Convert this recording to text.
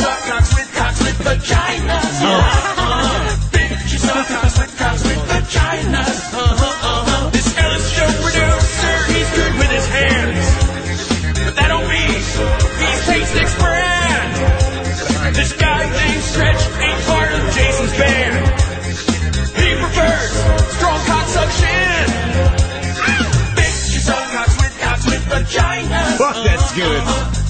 suck cocks with vaginas. Bitches suck cocks with vaginas. This Ellis show producer, he's good with his hands, but that don't mean he's K-Sticks brand. This guy named Stretch ain't part of Jason's band. He prefers strong cock suction. Bitches suck cocks with vaginas. Fuck, that's good.